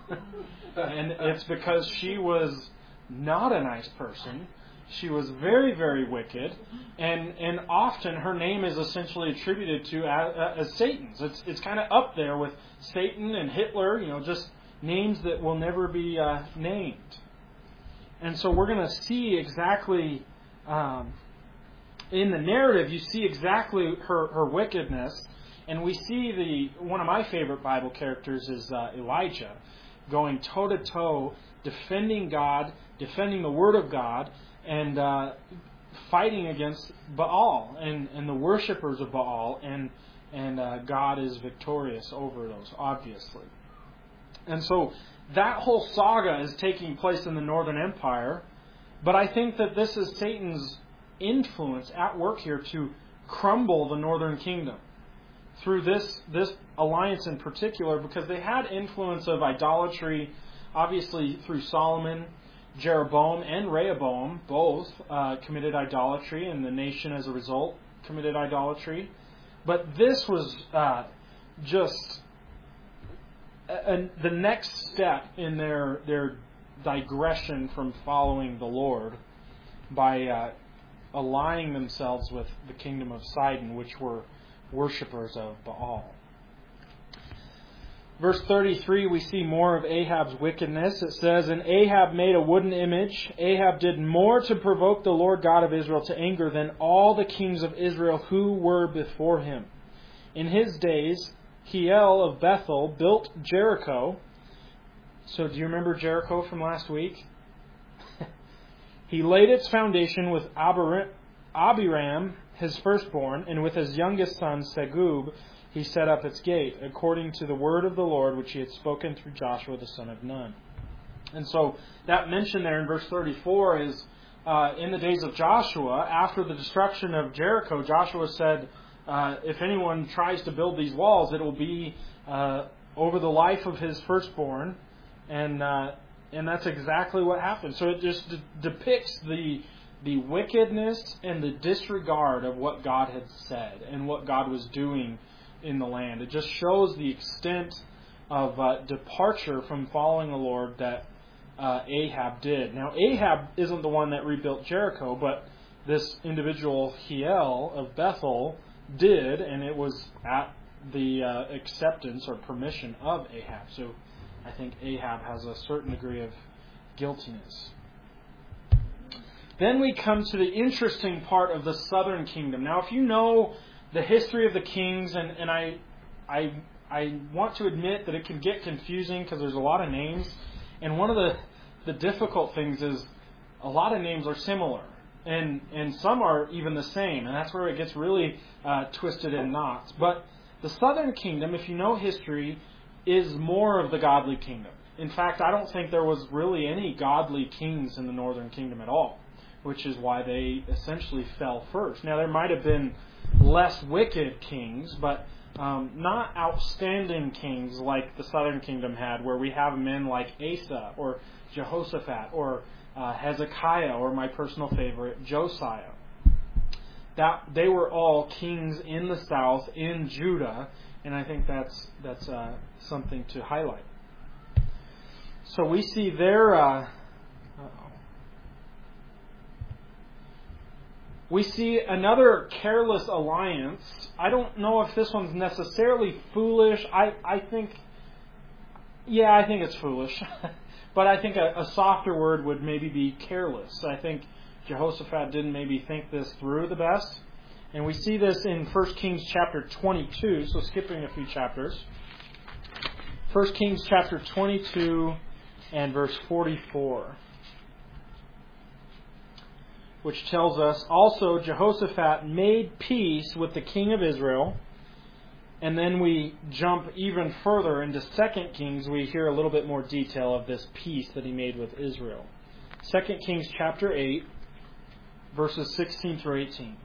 And it's because she was not a nice person. She was very, very wicked, and and often her name is essentially attributed to as, as Satan's. It's it's kind of up there with Satan and Hitler, you know, just names that will never be uh, named. And so we're going to see exactly um, in the narrative, you see exactly her her wickedness, and we see the one of my favorite Bible characters is uh, Elijah, going toe to toe, defending God, defending the Word of God. And uh, fighting against Baal and, and the worshippers of Baal, and and uh, God is victorious over those, obviously. And so that whole saga is taking place in the Northern Empire, but I think that this is Satan's influence at work here to crumble the Northern Kingdom through this this alliance in particular, because they had influence of idolatry, obviously through Solomon. Jeroboam and Rehoboam both uh, committed idolatry, and the nation as a result committed idolatry. But this was uh, just a, a, the next step in their their digression from following the Lord by uh, aligning themselves with the kingdom of Sidon, which were worshippers of Baal. Verse thirty-three, we see more of Ahab's wickedness. It says, and Ahab made a wooden image. Ahab did more to provoke the Lord God of Israel to anger than all the kings of Israel who were before him. In his days, Hiel of Bethel built Jericho. So do you remember Jericho from last week? He laid its foundation with Abiram, his firstborn, and with his youngest son, Segub, he set up its gate, according to the word of the Lord, which he had spoken through Joshua the son of Nun. And so that mention there in verse thirty-four is, uh, in the days of Joshua, after the destruction of Jericho, Joshua said, uh, if anyone tries to build these walls, it will be uh, over the life of his firstborn. And uh, and that's exactly what happened. So it just de- depicts the the wickedness and the disregard of what God had said and what God was doing in the land. It just shows the extent of uh, departure from following the Lord that uh, Ahab did. Now, Ahab isn't the one that rebuilt Jericho, but this individual Hiel of Bethel did, and it was at the uh, acceptance or permission of Ahab. So I think Ahab has a certain degree of guiltiness. Then we come to the interesting part of the southern kingdom. Now, if you know the history of the kings, and, and I, I, I want to admit that it can get confusing because there's a lot of names. And one of the, the difficult things is a lot of names are similar. And, and some are even the same. And that's where it gets really uh, twisted in knots. But the southern kingdom, if you know history, is more of the godly kingdom. in fact, I don't think there was really any godly kings in the northern kingdom at all, which is why they essentially fell first. Now, there might have been less wicked kings, but um, not outstanding kings like the southern kingdom had, where we have men like Asa or Jehoshaphat or uh, Hezekiah, or my personal favorite, Josiah. That they were all kings in the south, in Judah, and I think that's that's uh, something to highlight. So we see their uh, uh-oh. we see another careless alliance. I don't know if this one's necessarily foolish. I, I think, yeah, I think it's foolish. But I think a, a softer word would maybe be careless. I think Jehoshaphat didn't maybe think this through the best. And we see this in First Kings chapter twenty-two, so skipping a few chapters. First Kings chapter twenty-two and verse forty-four, which tells us, also Jehoshaphat made peace with the king of Israel. And then we jump even further into Second Kings. We hear a little bit more detail of this peace that he made with Israel. Second Kings chapter eight, verses sixteen through eighteen.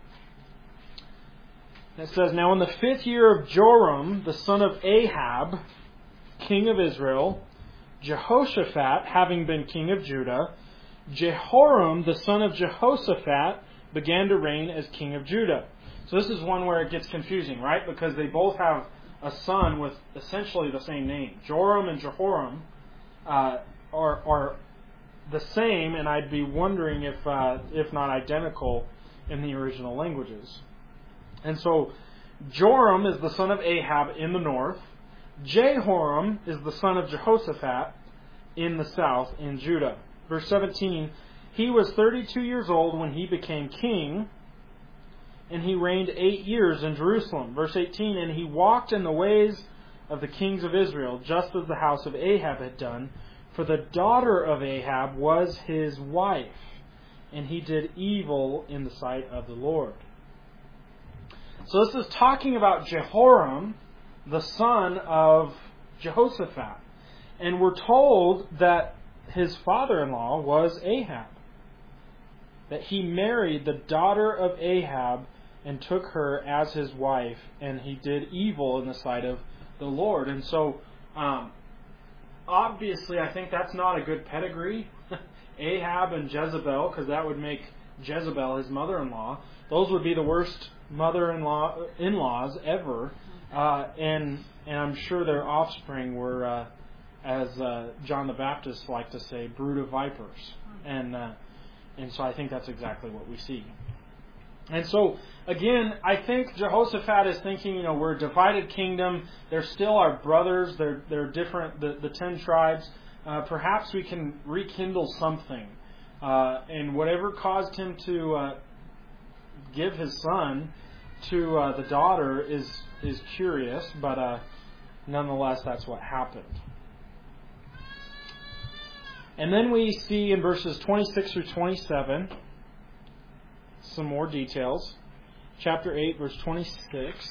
It says, now in the fifth year of Joram, the son of Ahab, king of Israel, Jehoshaphat, having been king of Judah, Jehoram, the son of Jehoshaphat, began to reign as king of Judah. So this is one where it gets confusing, right? Because they both have a son with essentially the same name. Joram and Jehoram uh, are, are the same, and I'd be wondering if, uh, if not identical in the original languages. And so Joram is the son of Ahab in the north. Jehoram is the son of Jehoshaphat in the south in Judah. Verse seventeen, he was thirty-two years old when he became king, and he reigned eight years in Jerusalem. Verse eighteen, and he walked in the ways of the kings of Israel, just as the house of Ahab had done, for the daughter of Ahab was his wife, and he did evil in the sight of the Lord. So this is talking about Jehoram, the son of Jehoshaphat. And we're told that his father-in-law was Ahab. That he married the daughter of Ahab and took her as his wife, and he did evil in the sight of the Lord. And so, um, obviously, I think that's not a good pedigree. Ahab and Jezebel, because that would make Jezebel his mother-in-law. Those would be the worst mother-in-law in-laws ever. Uh, and and I'm sure their offspring were, uh, as uh, John the Baptist liked to say, brood of vipers. And uh, and so I think that's exactly what we see. And so, again, I think Jehoshaphat is thinking, you know, we're a divided kingdom. They're still our brothers. They're they're different, the, the ten tribes. Uh, perhaps we can rekindle something. Uh, and whatever caused him to uh, give his son to uh, the daughter is is curious, but uh, nonetheless, that's what happened. And then we see in verses twenty-six through twenty-seven some more details. Chapter eight, verse twenty-six.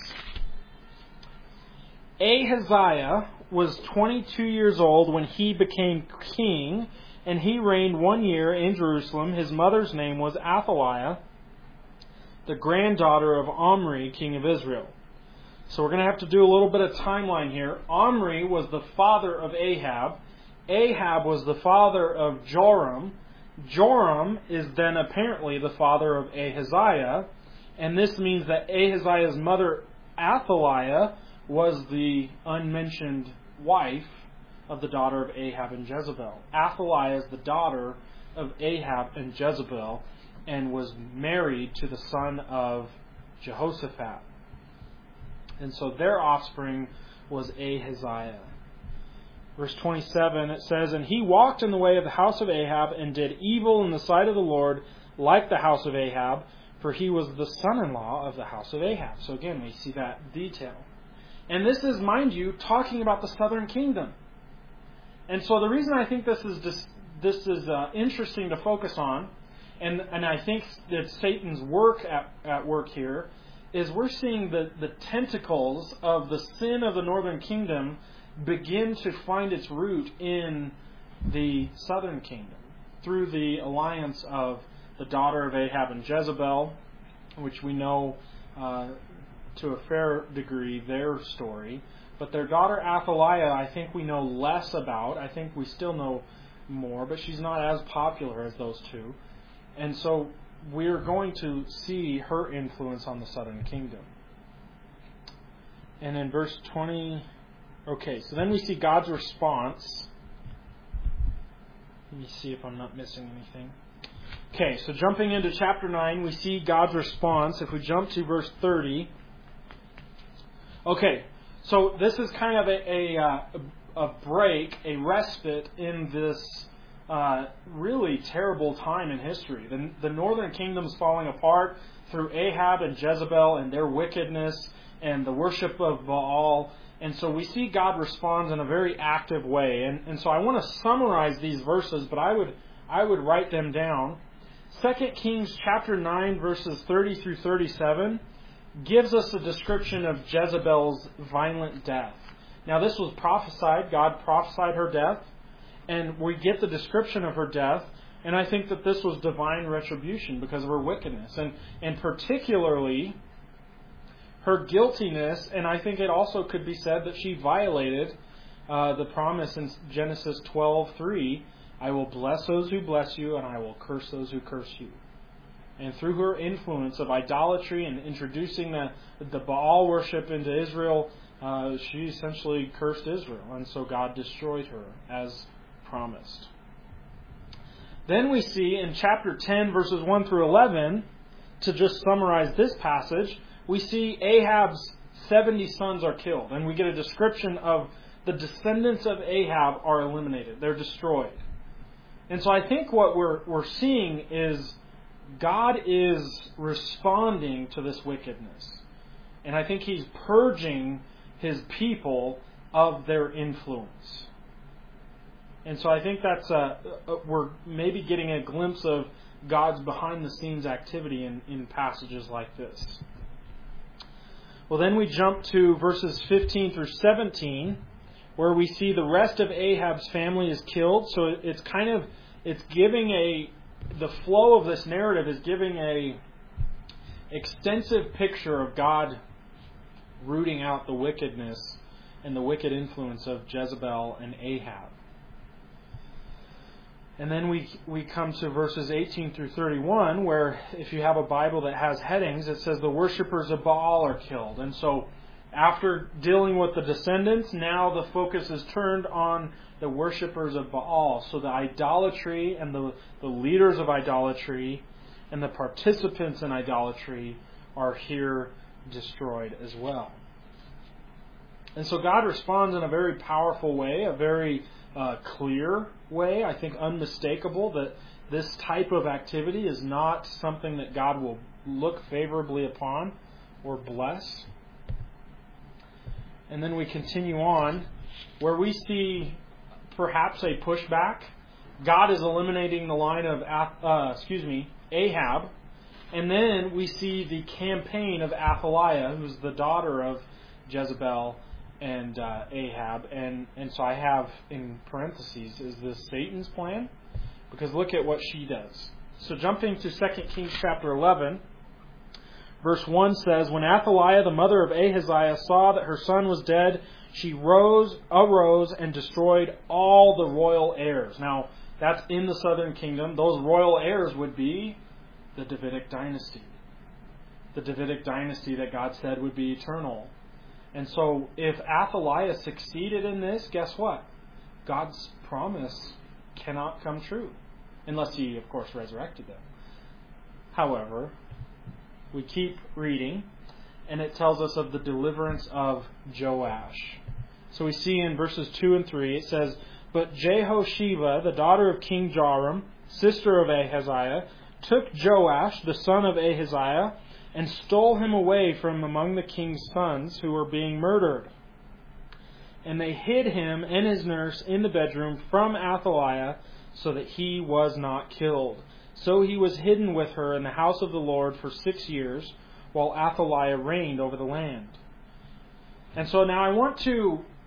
Ahaziah was twenty-two years old when he became king, and he reigned one year in Jerusalem. His mother's name was Athaliah, the granddaughter of Omri, king of Israel. So we're going to have to do a little bit of timeline here. Omri was the father of Ahab. Ahab was the father of Joram. Joram is then apparently the father of Ahaziah. And this means that Ahaziah's mother, Athaliah, was the unmentioned wife of the daughter of Ahab and Jezebel. Athaliah is the daughter of Ahab and Jezebel, and was married to the son of Jehoshaphat. And so their offspring was Ahaziah. Verse twenty-seven, it says, and he walked in the way of the house of Ahab, and did evil in the sight of the Lord, like the house of Ahab, for he was the son-in-law of the house of Ahab. So again, we see that detail. And this is, mind you, talking about the southern kingdom. And so the reason I think this is dis- this is uh, interesting to focus on, and and I think that Satan's work at, at work here, is we're seeing the, the tentacles of the sin of the northern kingdom begin to find its root in the southern kingdom through the alliance of the daughter of Ahab and Jezebel, which we know uh, to a fair degree their story. But their daughter Athaliah, I think we know less about. I think we still know more, but she's not as popular as those two. And so we're going to see her influence on the southern kingdom. And in verse twenty, okay, so then we see God's response. Let me see if I'm not missing anything. Okay, so jumping into chapter nine, we see God's response. If we jump to verse thirty. Okay, so this is kind of a, a, a break, a respite in this uh, really terrible time in history. The, the northern kingdom's falling apart through Ahab and Jezebel and their wickedness and the worship of Baal. And so we see God responds in a very active way. And, and so I want to summarize these verses, but I would I would write them down. Second Kings chapter nine, verses thirty through thirty-seven, gives us a description of Jezebel's violent death. Now this was prophesied. God prophesied her death. And we get the description of her death. And I think that this was divine retribution because of her wickedness. And, and particularly her guiltiness, and I think it also could be said that she violated uh, the promise in Genesis twelve three, I will bless those who bless you, and I will curse those who curse you. And through her influence of idolatry and introducing the, the Baal worship into Israel, uh, she essentially cursed Israel, and so God destroyed her as promised. Then we see in chapter ten, verses one through eleven, to just summarize this passage, we see Ahab's seventy sons are killed. And we get a description of the descendants of Ahab are eliminated. They're destroyed. And so I think what we're we're seeing is God is responding to this wickedness. And I think He's purging His people of their influence. And so I think that's a, we're maybe getting a glimpse of God's behind-the-scenes activity in, in passages like this. Well, then we jump to verses fifteen through seventeen, where we see the rest of Ahab's family is killed. So it's kind of, it's giving a, the flow of this narrative is giving a extensive picture of God rooting out the wickedness and the wicked influence of Jezebel and Ahab. And then we we come to verses eighteen through thirty-one, where if you have a Bible that has headings, it says the worshippers of Baal are killed. And so after dealing with the descendants, now the focus is turned on the worshippers of Baal. So the idolatry and the, the leaders of idolatry and the participants in idolatry are here destroyed as well. And so God responds in a very powerful way, a very uh, clear way, I think unmistakable, that this type of activity is not something that God will look favorably upon or bless. And then we continue on where we see perhaps a pushback. God is eliminating the line of uh, excuse me Ahab, and then we see the campaign of Athaliah, who's the daughter of Jezebel and uh, Ahab, and and so I have in parentheses, is this Satan's plan? Because look at what she does. So jumping to Second Kings chapter eleven, verse one says, when Athaliah, the mother of Ahaziah, saw that her son was dead, she rose, arose and destroyed all the royal heirs. Now, that's in the southern kingdom. Those royal heirs would be the Davidic dynasty. The Davidic dynasty that God said would be eternal. And so if Athaliah succeeded in this, guess what? God's promise cannot come true. Unless He, of course, resurrected them. However, we keep reading, and it tells us of the deliverance of Joash. So we see in verses two and three, it says, but Jehosheba, the daughter of King Joram, sister of Ahaziah, took Joash, the son of Ahaziah, and stole him away from among the king's sons who were being murdered. And they hid him and his nurse in the bedroom from Athaliah, so that he was not killed. So he was hidden with her in the house of the Lord for six years, while Athaliah reigned over the land. And so now I want to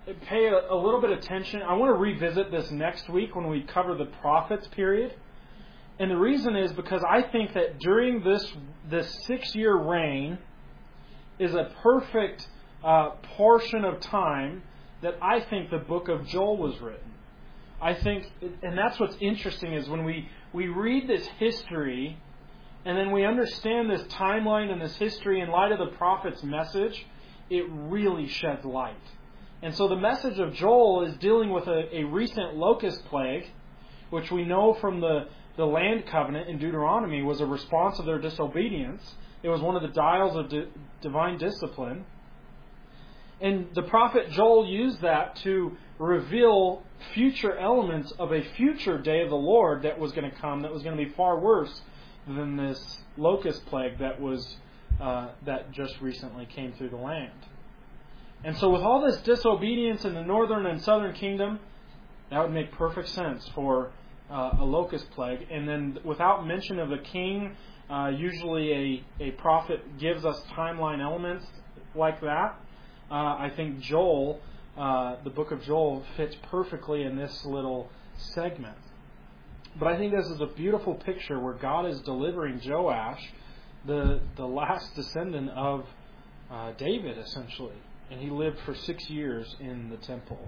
pay a, a little bit of attention. I want to revisit this next week when we cover the prophets period. And the reason is because I think that during this this six-year reign is a perfect uh, portion of time that I think the book of Joel was written. I think, and that's what's interesting, is when we, we read this history and then we understand this timeline and this history in light of the prophet's message, it really sheds light. And so the message of Joel is dealing with a, a recent locust plague, which we know from the, the land covenant in Deuteronomy was a response of their disobedience. It was one of the dials of di- divine discipline. And the prophet Joel used that to reveal future elements of a future day of the Lord that was going to come, that was going to be far worse than this locust plague that was uh, that just recently came through the land. And so with all this disobedience in the northern and southern kingdom, that would make perfect sense for uh, a locust plague. And then without mention of a king, uh, usually a, a prophet gives us timeline elements like that. Uh, I think Joel, uh, the book of Joel, fits perfectly in this little segment. But I think this is a beautiful picture where God is delivering Joash, the the last descendant of uh, David, essentially. And he lived for six years in the temple.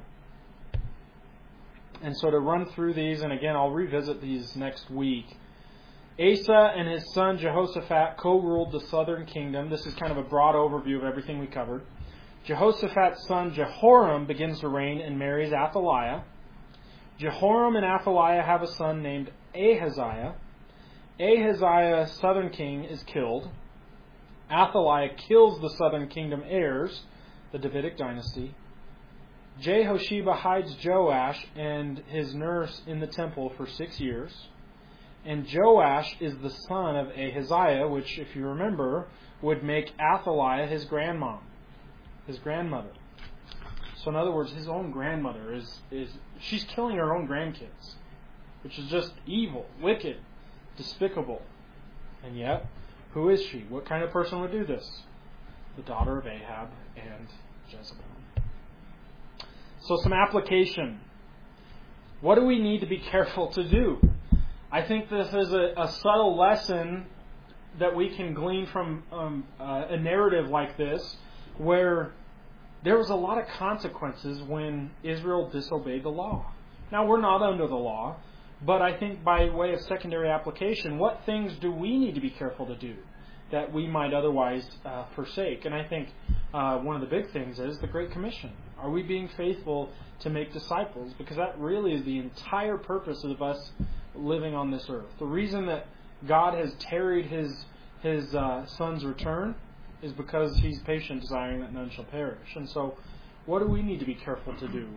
And so to run through these, and again, I'll revisit these next week. Asa and his son Jehoshaphat co-ruled the southern kingdom. This is kind of a broad overview of everything we covered. Jehoshaphat's son Jehoram begins to reign and marries Athaliah. Jehoram and Athaliah have a son named Ahaziah. Ahaziah, southern king, is killed. Athaliah kills the southern kingdom heirs, the Davidic dynasty. Jehosheba hides Joash and his nurse in the temple for six years. And Joash is the son of Ahaziah, which, if you remember, would make Athaliah his grandmom, his grandmother. So in other words, his own grandmother is, is she's killing her own grandkids, which is just evil, wicked, despicable. And yet, who is she? What kind of person would do this? The daughter of Ahab and Jezebel. So some application. What do we need to be careful to do? I think this is a, a subtle lesson that we can glean from um, uh, a narrative like this, where there was a lot of consequences when Israel disobeyed the law. Now, we're not under the law, but I think by way of secondary application, what things do we need to be careful to do that we might otherwise uh, forsake? And I think uh, one of the big things is the Great Commission. Are we being faithful to make disciples? Because that really is the entire purpose of us living on this earth. The reason that God has tarried His His uh, Son's return is because He's patient, desiring that none shall perish. And so, what do we need to be careful to do?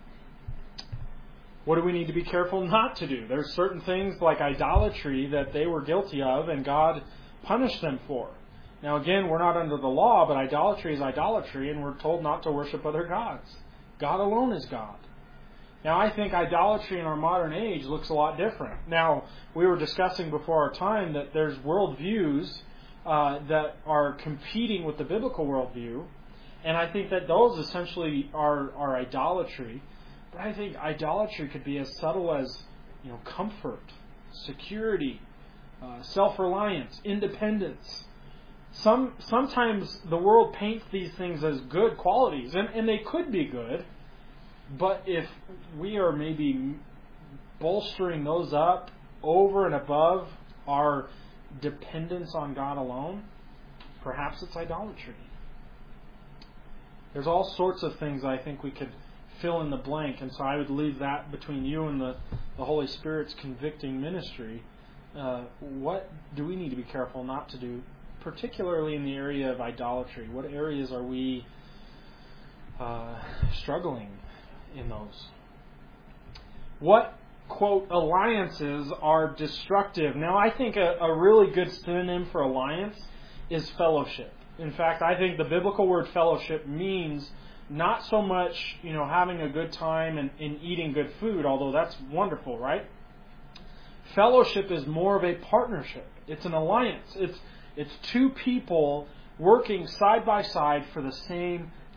What do we need to be careful not to do? There's certain things like idolatry that they were guilty of, and God punished them for. Now again, we're not under the law, but idolatry is idolatry, and we're told not to worship other gods. God alone is God. Now I think idolatry in our modern age looks a lot different. Now, we were discussing before our time that there's worldviews uh, that are competing with the biblical worldview, and I think that those essentially are, are idolatry. But I think idolatry could be as subtle as, you know, comfort, security, uh, self-reliance, independence. Some sometimes the world paints these things as good qualities, and, and they could be good, but if we are maybe bolstering those up over and above our dependence on God alone, perhaps it's idolatry. There's all sorts of things I think we could fill in the blank, and so I would leave that between you and the, the Holy Spirit's convicting ministry. Uh, what do we need to be careful not to do, particularly in the area of idolatry? What areas are we uh, struggling in those? What, quote, alliances are destructive? Now, I think a, a really good synonym for alliance is fellowship. In fact, I think the biblical word fellowship means not so much, you know, having a good time and, and eating good food, although that's wonderful, right? Fellowship is more of a partnership. It's an alliance. It's it's two people working side by side for the same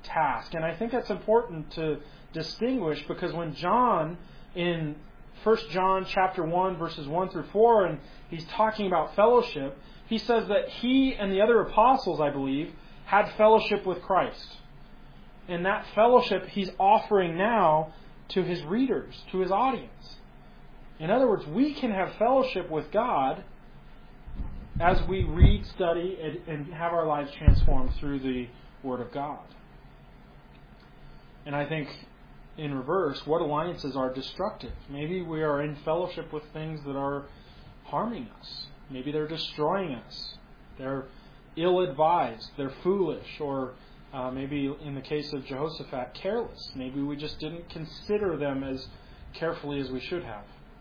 task. And I think that's important to distinguish, because when John, in First John chapter one, verses one through four, and he's talking about fellowship, he says that he and the other apostles, I believe, had fellowship with Christ. And that fellowship he's offering now to his readers, to his audience. In other words, we can have fellowship with God as we read, study, and, and have our lives transformed through the Word of God. And I think, in reverse, what alliances are destructive? Maybe we are in fellowship with things that are harming us. Maybe they're destroying us. They're ill-advised. They're foolish. Or uh, maybe, in the case of Jehoshaphat, careless. Maybe we just didn't consider them as carefully as we should have.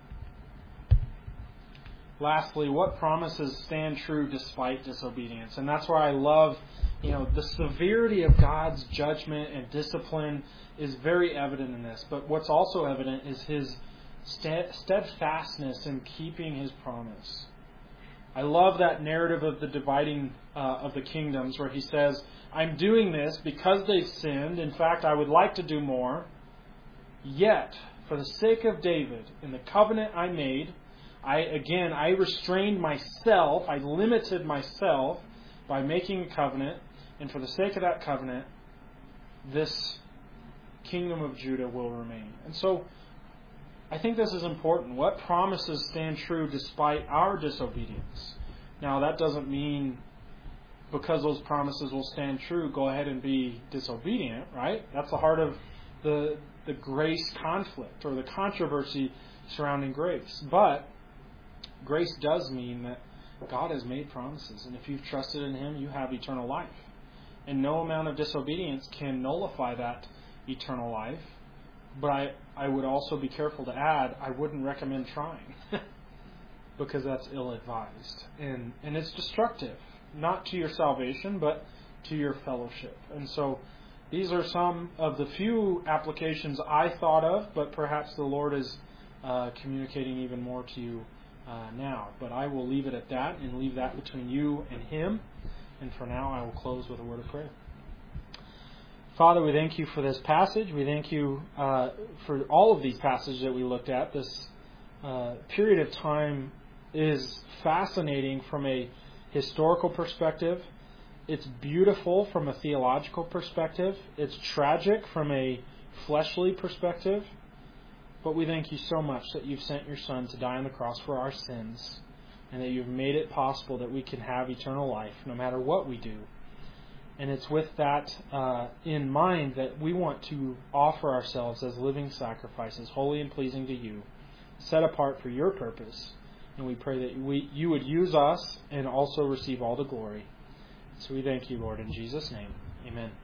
Lastly, what promises stand true despite disobedience? And that's why I love, you know, the severity of God's judgment and discipline is very evident in this. But what's also evident is His steadfastness in keeping His promise. I love that narrative of the dividing uh, of the kingdoms, where He says, I'm doing this because they've sinned. In fact, I would like to do more. Yet, for the sake of David, in the covenant I made, I, again, I restrained myself, I limited myself by making a covenant, and for the sake of that covenant, this kingdom of Judah will remain. And so, I think this is important. What promises stand true despite our disobedience? Now, that doesn't mean because those promises will stand true, go ahead and be disobedient, right? That's the heart of the, the grace conflict, or the controversy surrounding grace. But grace does mean that God has made promises, and if you've trusted in Him, you have eternal life. And no amount of disobedience can nullify that eternal life. But I, I would also be careful to add, I wouldn't recommend trying, because that's ill-advised. And, and it's destructive, not to your salvation, but to your fellowship. And so these are some of the few applications I thought of, but perhaps the Lord is uh, communicating even more to you Uh, now. But I will leave it at that and leave that between you and Him. And for now, I will close with a word of prayer. Father, we thank You for this passage. We thank You uh, for all of these passages that we looked at. This uh, period of time is fascinating from a historical perspective. It's beautiful from a theological perspective. It's tragic from a fleshly perspective. But we thank You so much that You've sent Your Son to die on the cross for our sins, and that You've made it possible that we can have eternal life no matter what we do. And it's with that uh, in mind that we want to offer ourselves as living sacrifices, holy and pleasing to You, set apart for Your purpose. And we pray that we, You would use us and also receive all the glory. So we thank You, Lord, in Jesus' name. Amen.